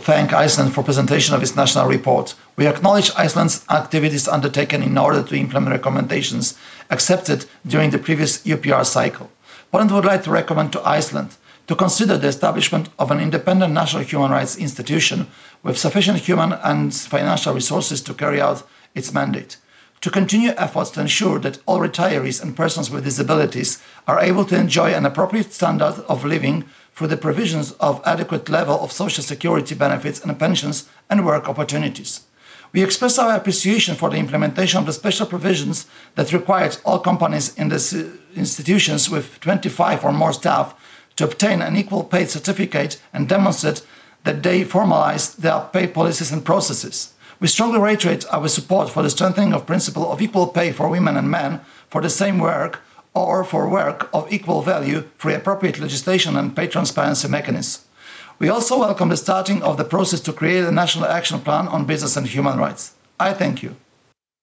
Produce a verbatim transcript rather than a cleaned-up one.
thank Iceland for presentation of its national report. We acknowledge Iceland's activities undertaken in order to implement recommendations accepted during the previous U P R cycle. Poland would like to recommend to Iceland to consider the establishment of an independent national human rights institution with sufficient human and financial resources to carry out its mandate, to continue efforts to ensure that all retirees and persons with disabilities are able to enjoy an appropriate standard of living through the provisions of adequate level of social security benefits and pensions and work opportunities. We express our appreciation for the implementation of the special provisions that required all companies in the institutions with twenty-five or more staff to obtain an equal pay certificate and demonstrate that they formalised their pay policies and processes. We strongly reiterate our support for the strengthening of the principle of equal pay for women and men for the same work or for work of equal value through appropriate legislation and pay transparency mechanisms. We also welcome the starting of the process to create a national action plan on business and human rights. I thank you.